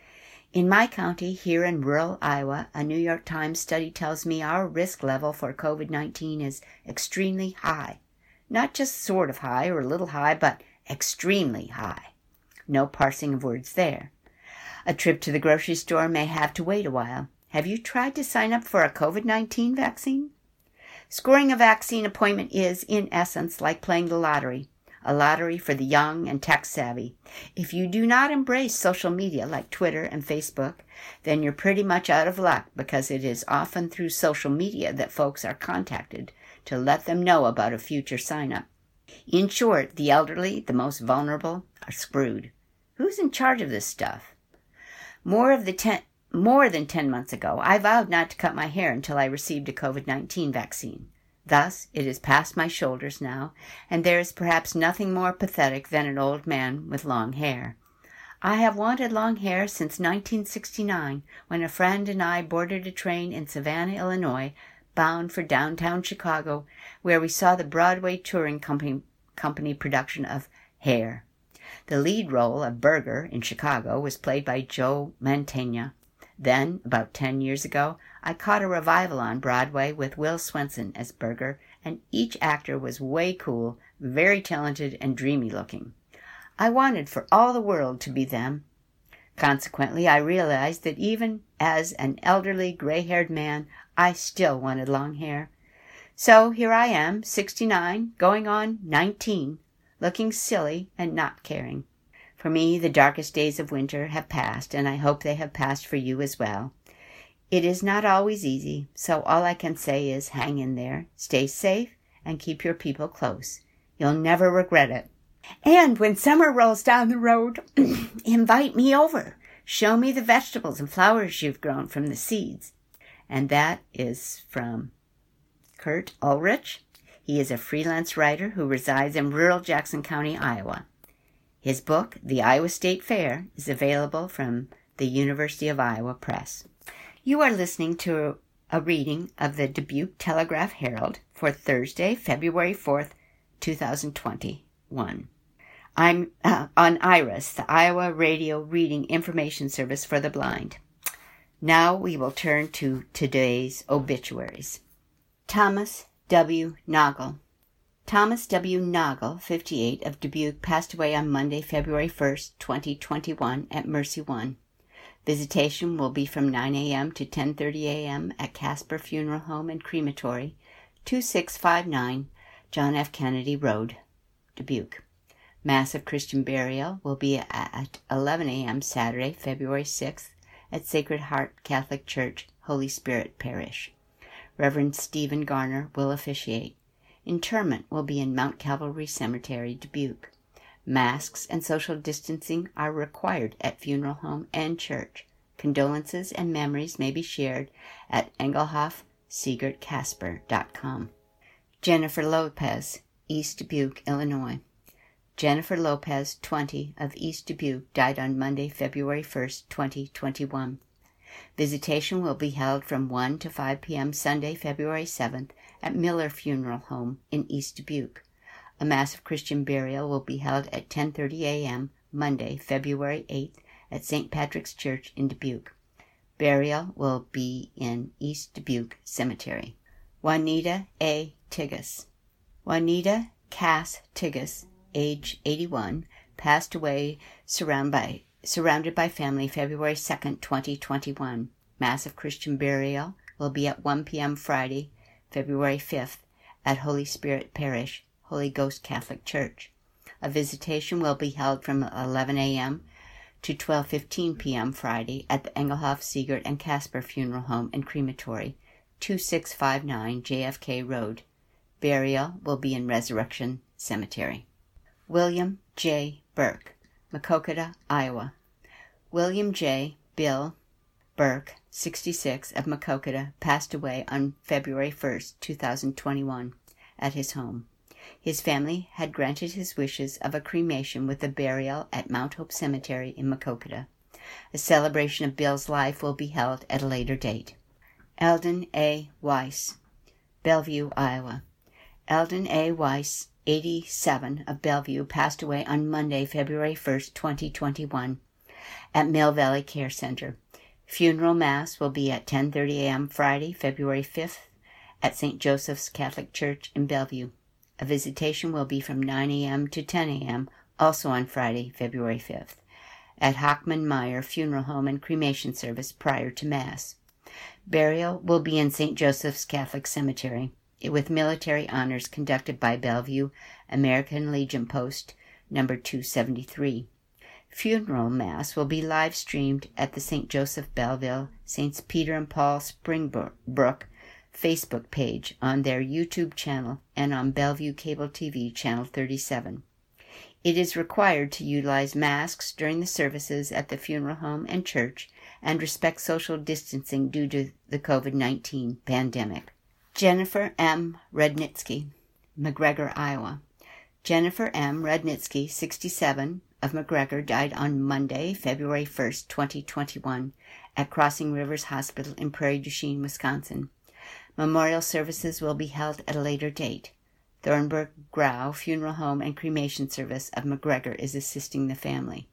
In my county, here in rural Iowa, a New York Times study tells me our risk level for covid nineteen is extremely high. Not just sort of high or a little high, but extremely high. No parsing of words there. A trip to the grocery store may have to wait a while. Have you tried to sign up for a covid nineteen vaccine? Scoring a vaccine appointment is, in essence, like playing the lottery. A lottery for the young and tech-savvy. If you do not embrace social media like Twitter and Facebook, then you're pretty much out of luck, because it is often through social media that folks are contacted to let them know about a future sign-up. In short, the elderly, the most vulnerable, are screwed. Who's in charge of this stuff? More of the ten, more than ten months ago, I vowed not to cut my hair until I received a covid nineteen vaccine. Thus, it is past my shoulders now, and there is perhaps nothing more pathetic than an old man with long hair. I have wanted long hair since nineteen sixty-nine, when a friend and I boarded a train in Savannah, Illinois, bound for downtown Chicago, where we saw the Broadway touring company, company production of Hair. The lead role of Burger in Chicago was played by Joe Mantegna. Then, about ten years ago, I caught a revival on Broadway with Will Swenson as Burger, and each actor was way cool, very talented, and dreamy looking. I wanted for all the world to be them. Consequently, I realized that even as an elderly, gray-haired man, I still wanted long hair. So here I am, sixty-nine, going on nineteen, looking silly and not caring. For me, the darkest days of winter have passed, and I hope they have passed for you as well. It is not always easy, so all I can say is hang in there, stay safe, and keep your people close. You'll never regret it. And when summer rolls down the road, invite me over. Show me the vegetables and flowers you've grown from the seeds. And that is from Kurt Ulrich. He is a freelance writer who resides in rural Jackson County, Iowa. His book, The Iowa State Fair, is available from the University of Iowa Press. You are listening to a reading of the Dubuque Telegraph-Herald for Thursday, February fourth, two thousand twenty-one. I'm uh, on IRIS, the Iowa Radio Reading Information Service for the Blind. Now we will turn to today's obituaries. Thomas W. Noggle. Thomas W. Noggle, fifty-eight, of Dubuque, passed away on Monday, February first, twenty twenty-one, at Mercy One. Visitation will be from nine a.m. to ten thirty a.m. at Casper Funeral Home and Crematory, twenty-six fifty-nine John F. Kennedy Road, Dubuque. Mass of Christian burial will be at eleven a.m. Saturday, February sixth, at Sacred Heart Catholic Church, Holy Spirit Parish. Reverend Stephen Garner will officiate. Interment will be in Mount Calvary Cemetery, Dubuque. Masks and social distancing are required at funeral home and church. Condolences and memories may be shared at engelhoff siegert casper dot com. Jennifer Lopez, East Dubuque, Illinois. Jennifer Lopez, twenty, of East Dubuque, died on Monday, February first, twenty twenty-one. Visitation will be held from one to five p.m. Sunday, February seventh, at Miller Funeral Home in East Dubuque. A Mass of Christian burial will be held at ten thirty a.m. Monday, February eighth, at Saint Patrick's Church in Dubuque. Burial will be in East Dubuque Cemetery. Juanita A. Tigas. Juanita Cass Tigas, age eighty-one, passed away surround by, surrounded by family February second, twenty twenty-one. Mass of Christian burial will be at one p.m. Friday, February fifth, at Holy Spirit Parish, Holy Ghost Catholic Church. A visitation will be held from eleven a.m. to twelve fifteen p.m. Friday at the Engelhoff, Siegert, and Casper Funeral Home and Crematory, twenty-six fifty-nine J F K Road. Burial will be in Resurrection Cemetery. William J. Burke, Maquoketa, Iowa. William J. Bill Burke, sixty-six, of Maquoketa, passed away on February first, two thousand twenty-one, at his home. His family had granted his wishes of a cremation with a burial at Mount Hope Cemetery in Maquoketa. A celebration of Bill's life will be held at a later date. Eldon A. Weiss, Bellevue, Iowa. Eldon A. Weiss, eighty-seven, of Bellevue, passed away on Monday, February first, twenty twenty-one, at Mill Valley Care Center. Funeral Mass will be at ten thirty a.m. Friday, February fifth, at Saint Joseph's Catholic Church in Bellevue. A visitation will be from nine a.m. to ten a.m., also on Friday, February fifth, at Hockman Meyer Funeral Home and Cremation Service prior to Mass. Burial will be in Saint Joseph's Catholic Cemetery, with military honors conducted by Bellevue American Legion Post number two seventy-three. Funeral Mass will be live-streamed at the Saint Joseph Belleville Saints Peter and Paul Springbrook Facebook page, on their YouTube channel, and on Bellevue Cable T V Channel thirty-seven. It is required to utilize masks during the services at the funeral home and church and respect social distancing due to the covid nineteen pandemic. Jennifer M. Rudnitsky, McGregor, Iowa. Jennifer M. Rudnitsky, sixty-seven, of McGregor, died on Monday, February first, twenty twenty-one, at Crossing Rivers Hospital in Prairie du Chien, Wisconsin. Memorial services will be held at a later date. Thornburg Grau Funeral Home and Cremation Service of McGregor is assisting the family.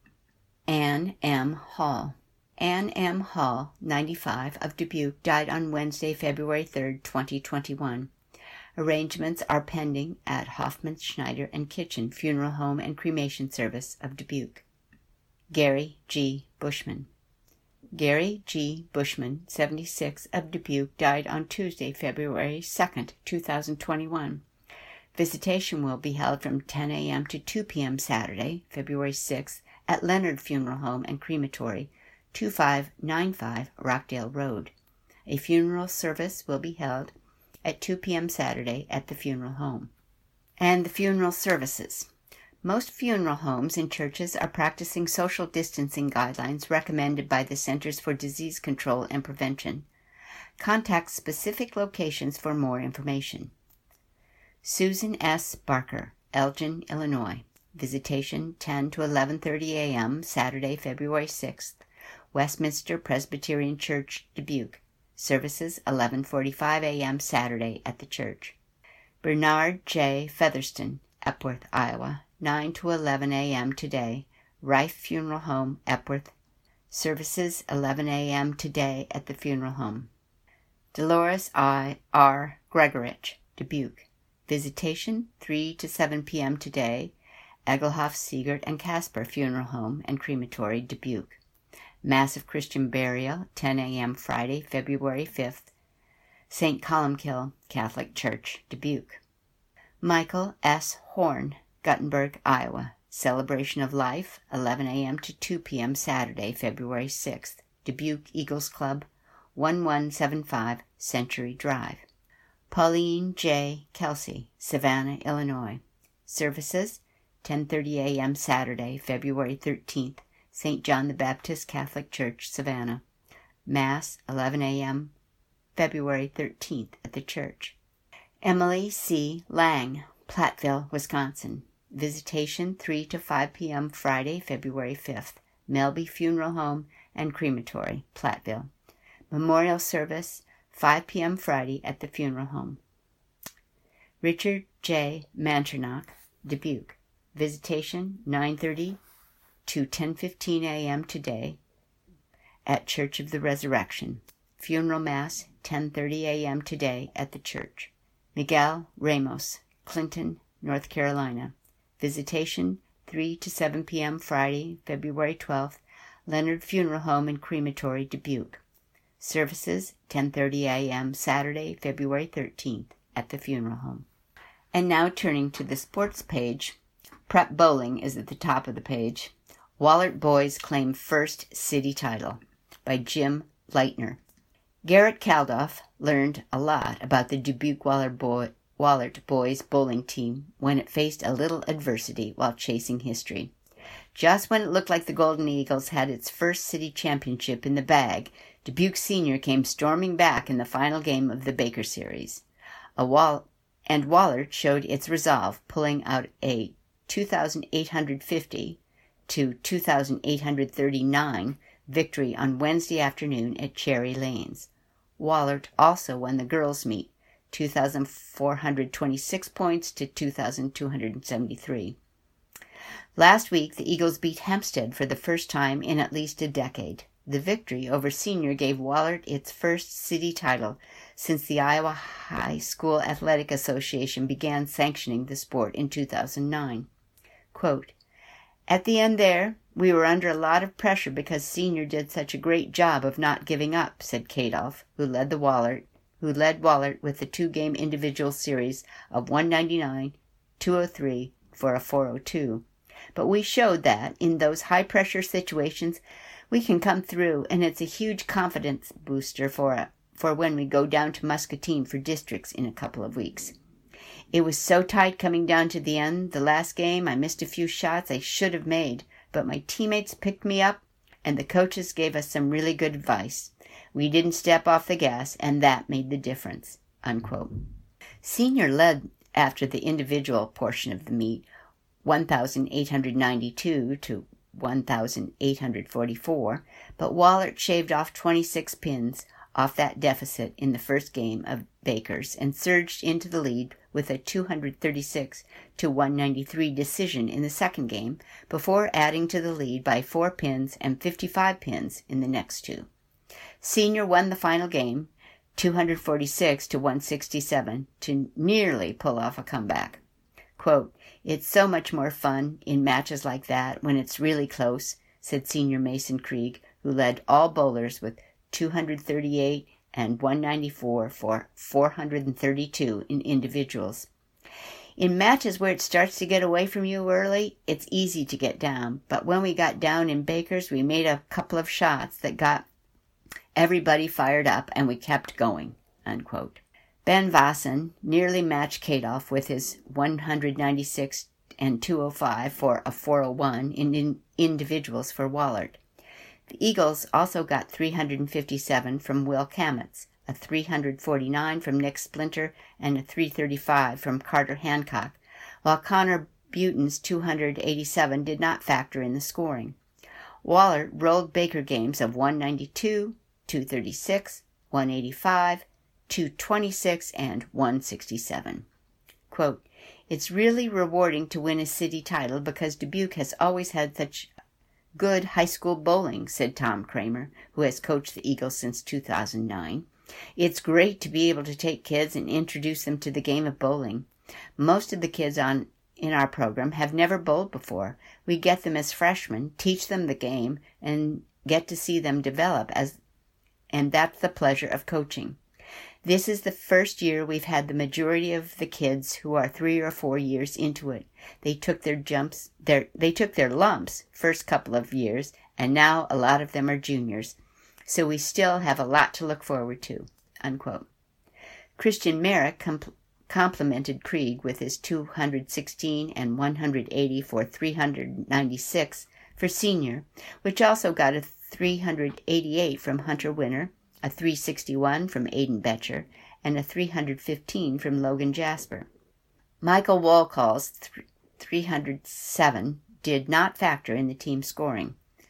Ann M. Hall. Ann M. Hall, ninety-five, of Dubuque, died on Wednesday, February third, twenty twenty-one. Arrangements are pending at Hoffman, Schneider, and Kitchen Funeral Home and Cremation Service of Dubuque. Gary G. Bushman. Gary G. Bushman, seventy-six, of Dubuque, died on Tuesday, February second, two thousand twenty-one. Visitation will be held from ten a.m. to two p.m. Saturday, February sixth, at Leonard Funeral Home and Crematory, twenty-five ninety-five Rockdale Road. A funeral service will be held at two p.m. Saturday at the funeral home. And the funeral services. Most funeral homes and churches are practicing social distancing guidelines recommended by the Centers for Disease Control and Prevention. Contact specific locations for more information. Susan S. Barker, Elgin, Illinois. Visitation ten to eleven thirty a.m. Saturday, February sixth. Westminster Presbyterian Church, Dubuque. Services eleven forty-five a.m. Saturday at the church. Bernard J. Featherston, Epworth, Iowa. nine to eleven a.m. today. Rife Funeral Home, Epworth. Services eleven a.m. today at the funeral home. Dolores I. R. Gregorich, Dubuque. Visitation three to seven p.m. today. Egelhoff, Siegert, and Casper Funeral Home and Crematory, Dubuque. Mass of Christian burial, ten a.m. Friday, February fifth. Saint Columkill Catholic Church, Dubuque. Michael S. Horn, Guttenberg, Iowa. Celebration of Life, eleven a.m. to two p.m. Saturday, February sixth. Dubuque Eagles Club, eleven seventy-five Century Drive. Pauline J. Kelsey, Savannah, Illinois. Services, ten thirty a.m. Saturday, February thirteenth. Saint John the Baptist Catholic Church, Savannah. Mass, eleven a.m. February thirteenth at the church. Emily C. Lang, Platteville, Wisconsin. Visitation three to five p.m. Friday, February fifth. Melby Funeral Home and Crematory, Platteville. Memorial service, five p.m. Friday at the funeral home. Richard J. Manchernock, Dubuque. Visitation nine thirty to ten fifteen a.m. today at Church of the Resurrection. Funeral Mass, ten thirty a.m. today at the church. Miguel Ramos, Clinton, North Carolina. Visitation three to seven p.m. Friday, February twelfth, Leonard Funeral Home and Crematory, Dubuque. Services, ten thirty a.m. Saturday, February thirteenth, at the funeral home. And now turning to the sports page, Prep Bowling is at the top of the page. Wahlert boys claim first city title by Jim Leitner. Garrett Kaldoff learned a lot about the Dubuque Wahlert, boy, Wahlert boys bowling team when it faced a little adversity while chasing history. Just when it looked like the Golden Eagles had its first city championship in the bag, Dubuque Senior came storming back in the final game of the Baker Series. A Wall- and Wahlert showed its resolve, pulling out a two thousand eight hundred fifty to two thousand eight hundred thirty-nine victory on Wednesday afternoon at Cherry Lanes. Wahlert also won the girls' meet, two thousand four hundred twenty-six points to two thousand two hundred seventy-three. Last week, the Eagles beat Hempstead for the first time in at least a decade. The victory over Senior gave Wahlert its first city title since the Iowa High School Athletic Association began sanctioning the sport in two thousand nine. Quote, "At the end there, we were under a lot of pressure because Senior did such a great job of not giving up," said Kadoff, who led the Wahlert, who led Wahlert with the two-game individual series of one ninety-nine, two oh three for a four oh two. "But we showed that, in those high-pressure situations, we can come through, and it's a huge confidence booster for, for when we go down to Muscatine for districts in a couple of weeks. It was so tight coming down to the end. The last game, I missed a few shots I should have made, but my teammates picked me up, and the coaches gave us some really good advice. We didn't step off the gas, and that made the difference." Unquote. Senior led after the individual portion of the meet, one thousand eight hundred ninety-two to one thousand eight hundred forty-four, but Wahlert shaved off twenty-six pins off that deficit in the first game of Baker's and surged into the lead with a two hundred thirty-six to one ninety-three decision in the second game before adding to the lead by four pins and fifty-five pins in the next two. Senior won the final game, two hundred forty-six to one sixty-seven, to nearly pull off a comeback. Quote, "It's so much more fun in matches like that when it's really close," said Senior Mason Krieg, who led all bowlers with two hundred thirty-eight and one ninety-four for four hundred thirty-two in individuals. "In matches where it starts to get away from you early, it's easy to get down, but when we got down in Baker's, we made a couple of shots that got everybody fired up, and we kept going." Unquote. Ben Vossen nearly matched Kadoff with his one hundred ninety-six and two oh five for a four oh one in, in individuals for Wahlert. The Eagles also got three hundred fifty-seven from Will Kametz, a three hundred forty-nine from Nick Splinter, and a three thirty-five from Carter Hancock, while Connor Buten's two hundred eighty-seven did not factor in the scoring. Wahlert rolled Baker games of one ninety-two, two thirty-six, one eighty-five, two twenty-six, and one sixty-seven. Quote, "It's really rewarding to win a city title because Dubuque has always had such good high school bowling," said Tom Kramer, who has coached the Eagles since two thousand nine. "It's great to be able to take kids and introduce them to the game of bowling. Most of the kids on in our program have never bowled before. We get them as freshmen, teach them the game, and get to see them develop, as, and that's the pleasure of coaching. This is the first year we've had the majority of the kids who are three or four years into it. They took their jumps, their, they took their lumps first couple of years, and now a lot of them are juniors. So we still have a lot to look forward to." Unquote. Christian Merrick compl- complimented Krieg with his two hundred sixteen and one hundred eighty for three hundred ninety-six for Senior, which also got a three hundred eighty-eight from Hunter Winner, a three sixty-one from Aiden Betcher, and a three hundred fifteen from Logan Jasper. Michael Walcall's th- three hundred seven did not factor in the team scoring.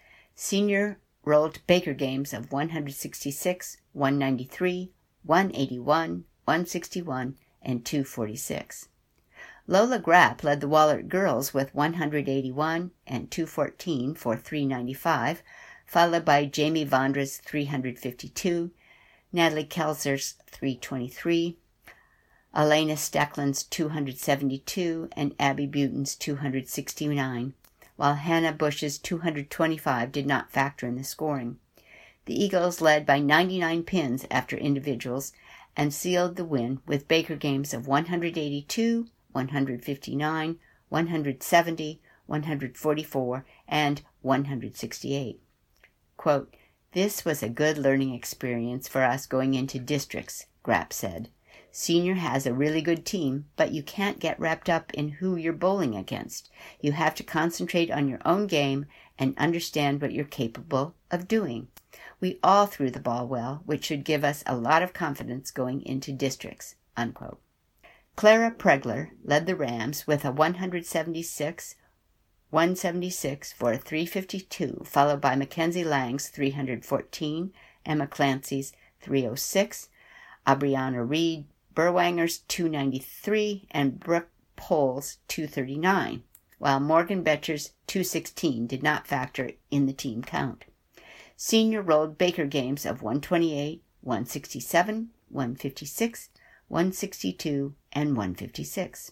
Senior rolled Baker games of one hundred sixty-six, one ninety-three, one eighty-one, one sixty-one, and two forty-six. Lola Grapp led the Wahlert girls with one hundred eighty-one and two fourteen for three ninety-five, followed by Jamie Vondra's three hundred fifty-two, Natalie Kelzer's three twenty-three, Elena Steckland's two hundred seventy-two, and Abby Buten's two hundred sixty-nine, while Hannah Bush's two hundred twenty-five did not factor in the scoring. The Eagles led by ninety-nine pins after individuals and sealed the win with Baker games of one hundred eighty-two, one hundred fifty-nine, one hundred seventy, one hundred forty-four, and one hundred sixty-eight. Quote, "This was a good learning experience for us going into districts," Grapp said. "Senior has a really good team, but you can't get wrapped up in who you're bowling against. You have to concentrate on your own game and understand what you're capable of doing. We all threw the ball well, which should give us a lot of confidence going into districts." Unquote. Clara Pregler led the Rams with a one hundred seventy-six, one seventy-six for a three fifty-two, followed by Mackenzie Lang's three hundred fourteen, Emma Clancy's three oh six, Abriana Reed Berwanger's two ninety-three, and Brooke Pohl's two thirty-nine, while Morgan Betcher's two sixteen did not factor in the team count. Senior rolled Baker games of one twenty-eight, one sixty-seven, one fifty-six, one sixty-two, and one fifty-six.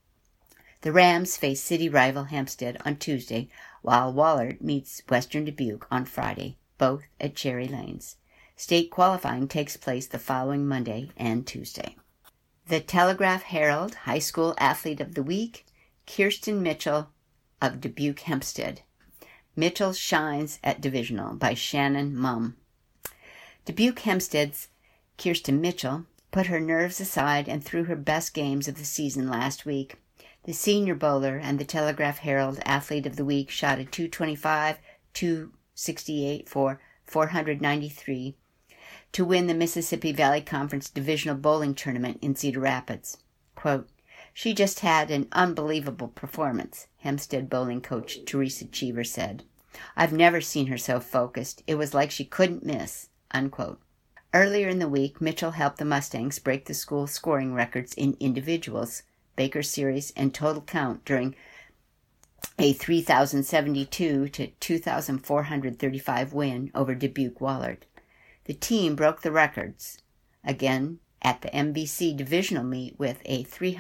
The Rams face city rival Hempstead on Tuesday, while Wahlert meets Western Dubuque on Friday, both at Cherry Lanes. State qualifying takes place the following Monday and Tuesday. The Telegraph-Herald High School Athlete of the Week, Kirsten Mitchell of Dubuque Hempstead. Mitchell Shines at Divisional by Shannon Mumm. Dubuque Hempstead's Kirsten Mitchell put her nerves aside and threw her best games of the season last week. The senior bowler and the Telegraph-Herald Athlete of the Week shot a two twenty-five, two sixty-eight for four hundred ninety-three to win the Mississippi Valley Conference Divisional Bowling Tournament in Cedar Rapids. Quote, "She just had an unbelievable performance," Hempstead bowling coach Teresa Cheever said. "I've never seen her so focused. It was like she couldn't miss." Unquote. Earlier in the week, Mitchell helped the Mustangs break the school scoring records in individuals, Baker Series, and total count during a three thousand seventy-two to two thousand four hundred thirty-five win over Dubuque Wahlert. The team broke the records again at the M V C divisional meet with a three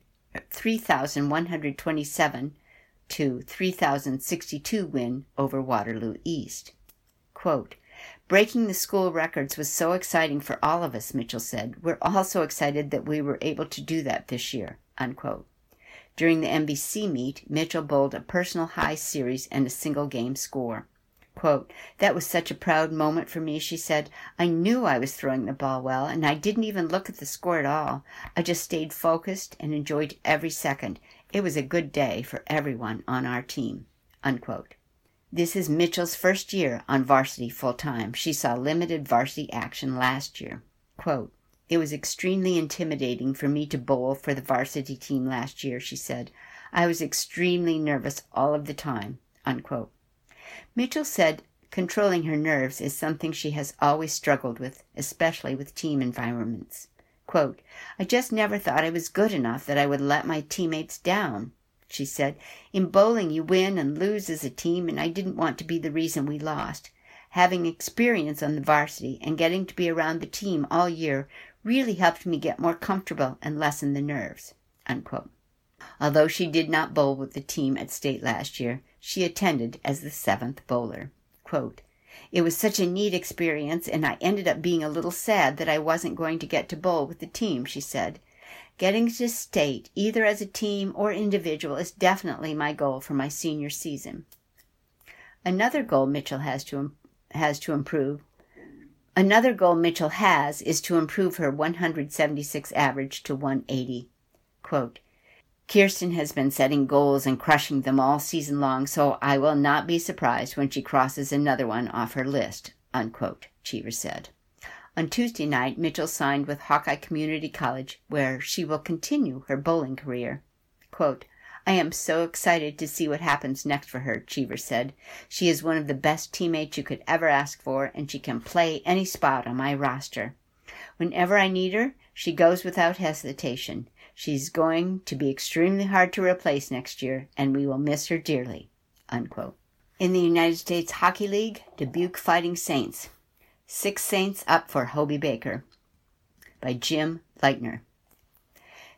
thousand one hundred twenty-seven to three thousand sixty-two win over Waterloo East. Quote, "Breaking the school records was so exciting for all of us," Mitchell said. "We're all so excited that we were able to do that this year." Unquote. During the M V C meet, Mitchell bowled a personal high series and a single game score. Quote, "That was such a proud moment for me," she said. "I knew I was throwing the ball well, and I didn't even look at the score at all. I just stayed focused and enjoyed every second. It was a good day for everyone on our team." Unquote. This is Mitchell's first year on varsity full-time. She saw limited varsity action last year. Quote, "It was extremely intimidating for me to bowl for the varsity team last year," she said. "I was extremely nervous all of the time." Unquote. Mitchell said controlling her nerves is something she has always struggled with, especially with team environments. Quote, "I just never thought I was good enough that I would let my teammates down," she said. "In bowling, you win and lose as a team, and I didn't want to be the reason we lost. Having experience on the varsity and getting to be around the team all year really helped me get more comfortable and lessen the nerves." Unquote. Although she did not bowl with the team at state last year, she attended as the seventh bowler. Quote, "It was such a neat experience, and I ended up being a little sad that I wasn't going to get to bowl with the team," she said. "Getting to state, either as a team or individual, is definitely my goal for my senior season." Another goal Mitchell has to has to improve. Another goal Mitchell has is to improve her one hundred seventy-six average to one eighty. Quote, "Kirsten has been setting goals and crushing them all season long, so I will not be surprised when she crosses another one off her list." Unquote, Cheever said. On Tuesday night, Mitchell signed with Hawkeye Community College, where she will continue her bowling career. Quote, "I am so excited to see what happens next for her," Cheever said. "She is one of the best teammates you could ever ask for, and she can play any spot on my roster. Whenever I need her, she goes without hesitation. She's going to be extremely hard to replace next year, and we will miss her dearly." Unquote. In the United States Hockey League, Dubuque Fighting Saints. Six Saints up for Hobie Baker by Jim Leitner.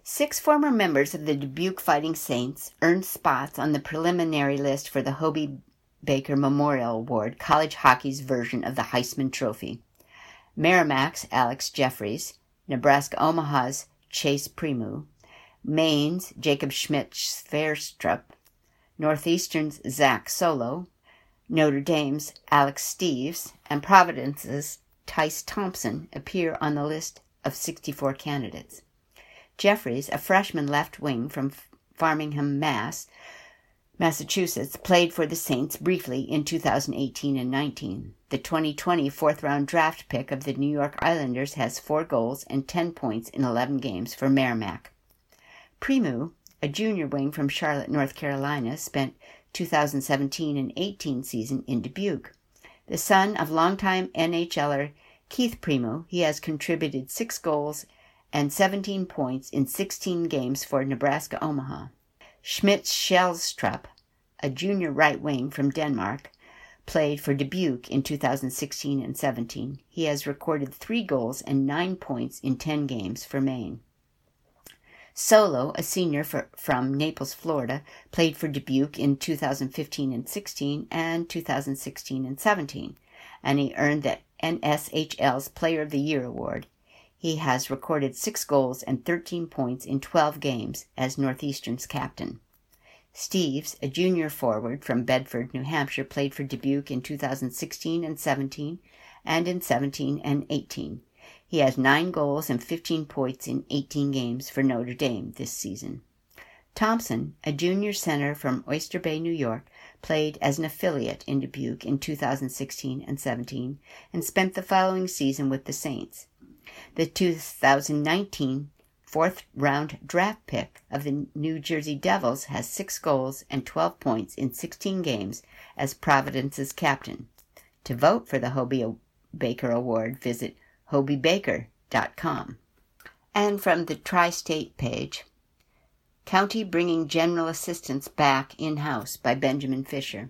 Six former members of the Dubuque Fighting Saints earned spots on the preliminary list for the Hobey Baker Memorial Award, college hockey's version of the Heisman Trophy. Merrimack's Alex Jeffries, Nebraska Omaha's Chase Primeau, Maine's Jacob Schmidt-Sverstrup, Northeastern's Zach Solo, Notre Dame's Alex Steves, and Providence's Tice Thompson appear on the list of sixty-four candidates. Jeffries, a freshman left wing from Framingham, Mass, Massachusetts, played for the Saints briefly in two thousand eighteen and nineteen. The twenty twenty fourth-round draft pick of the New York Islanders has four goals and ten points in eleven games for Merrimack. Primeau, a junior wing from Charlotte, North Carolina, spent two thousand seventeen and eighteen season in Dubuque. The son of longtime NHLer Keith Primeau, he has contributed six goals and seventeen points in sixteen games for Nebraska Omaha. Schmidt-Shelstrup, a junior right wing from Denmark, played for Dubuque in two thousand sixteen and seventeen. He has recorded three goals and nine points in ten games for Maine. Solo, a senior for, from Naples, Florida, played for Dubuque in two thousand fifteen and sixteen and two thousand sixteen and seventeen, and he earned the N S H L's Player of the Year award. He has recorded six goals and thirteen points in twelve games as Northeastern's captain. Steves, a junior forward from Bedford, New Hampshire, played for Dubuque in two thousand sixteen and seventeen and in seventeen and eighteen. He has nine goals and fifteen points in eighteen games for Notre Dame this season. Thompson, a junior center from Oyster Bay, New York, played as an affiliate in Dubuque in two thousand sixteen and seventeen and spent the following season with the Saints. The two thousand nineteen fourth-round draft pick of the New Jersey Devils has six goals and twelve points in sixteen games as Providence's captain. To vote for the Hobey Baker Award, visit hobey baker dot com. And from the Tri-State page, County Bringing General Assistance Back In-House by Benjamin Fisher.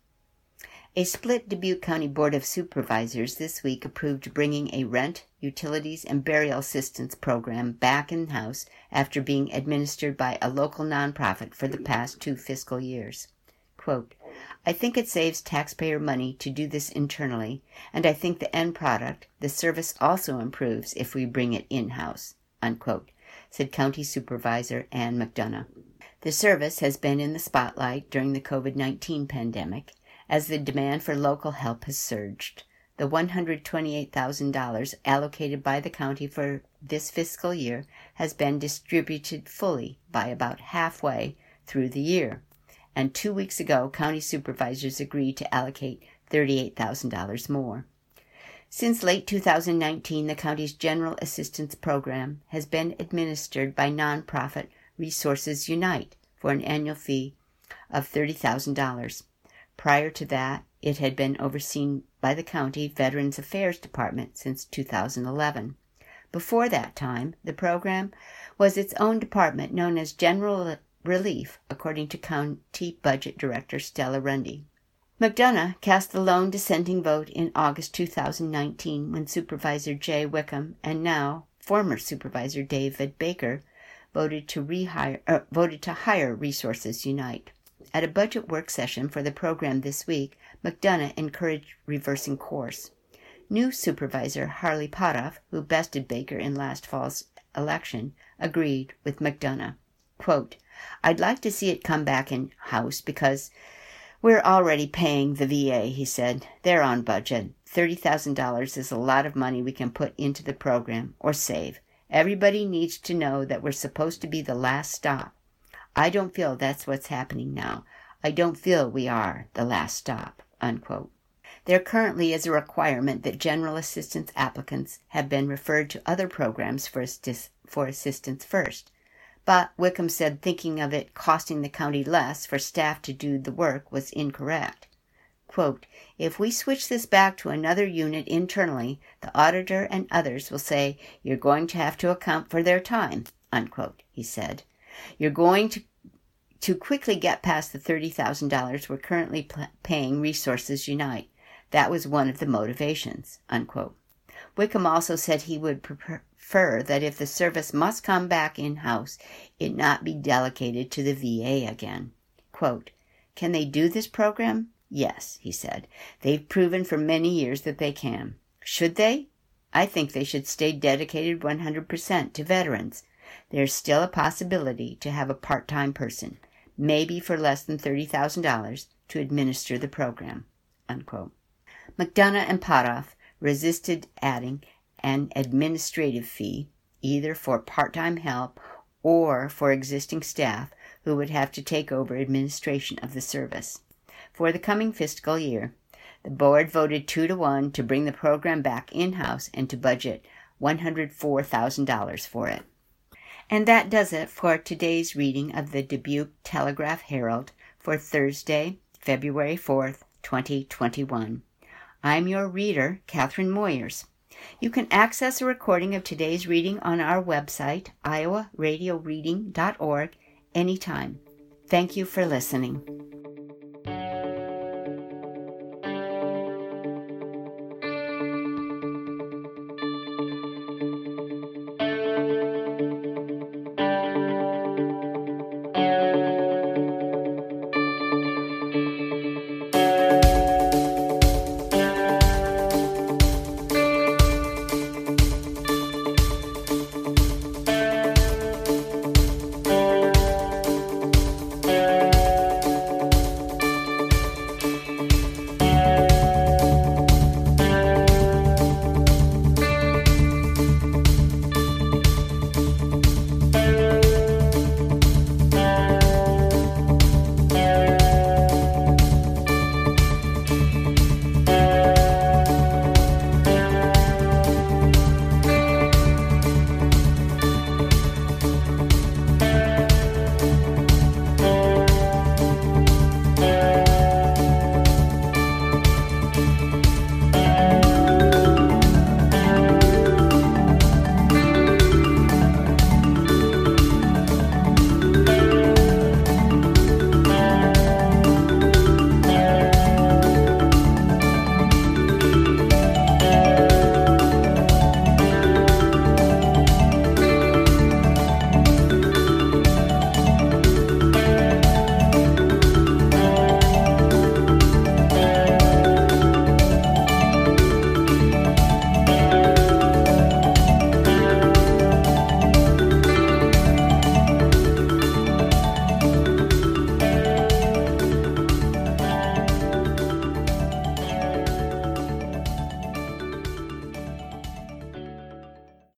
A split Dubuque County Board of Supervisors this week approved bringing a rent, utilities, and burial assistance program back in-house after being administered by a local nonprofit for the past two fiscal years. Quote, I think it saves taxpayer money to do this internally, and I think the end product, the service, also improves if we bring it in-house, unquote, said County Supervisor Ann McDonough. The service has been in the spotlight during the covid nineteen pandemic as the demand for local help has surged. The one hundred twenty-eight thousand dollars allocated by the county for this fiscal year has been distributed fully by about halfway through the year. And two weeks ago, county supervisors agreed to allocate thirty-eight thousand dollars more. Since late two thousand nineteen, the county's General Assistance Program has been administered by nonprofit Resources Unite for an annual fee of thirty thousand dollars. Prior to that, it had been overseen by the County Veterans Affairs Department since two thousand eleven. Before that time, the program was its own department known as General Relief, according to County Budget Director Stella Rundy. McDonough cast the lone dissenting vote in August two thousand nineteen when Supervisor Jay Wickham and now former Supervisor David Baker voted to rehire uh, voted to hire Resources Unite. At a budget work session for the program this week, McDonough encouraged reversing course. New Supervisor Harley Potoff, who bested Baker in last fall's election, agreed with McDonough. Quote, I'd like to see it come back in-house because we're already paying the V A, he said. They're on budget. thirty thousand dollars is a lot of money we can put into the program or save. Everybody needs to know that we're supposed to be the last stop. I don't feel that's what's happening now. I don't feel we are the last stop, unquote. There currently is a requirement that general assistance applicants have been referred to other programs for, assist- for assistance first. But Wickham said thinking of it costing the county less for staff to do the work was incorrect. Quote, if we switch this back to another unit internally, the auditor and others will say, you're going to have to account for their time, unquote, he said. You're going to to quickly get past the thirty thousand dollars we're currently pl- paying Resources Unite. That was one of the motivations, unquote. Wickham also said he would prefer that if the service must come back in-house, it not be delegated to the V A again. Quote, "Can they do this program? Yes," he said. "They've proven for many years that they can. Should they? I think they should stay dedicated one hundred percent to veterans. There's still a possibility to have a part-time person, maybe for less than thirty thousand dollars, to administer the program." Unquote. McDonough and Potoff resisted adding an administrative fee, either for part-time help or for existing staff who would have to take over administration of the service. For the coming fiscal year, the board voted two to one to bring the program back in-house and to budget one hundred four thousand dollars for it. And that does it for today's reading of the Dubuque Telegraph-Herald for Thursday, February fourth, twenty twenty-one. I'm your reader, Catherine Moyers. You can access a recording of today's reading on our website, iowa radio reading dot org, anytime. Thank you for listening.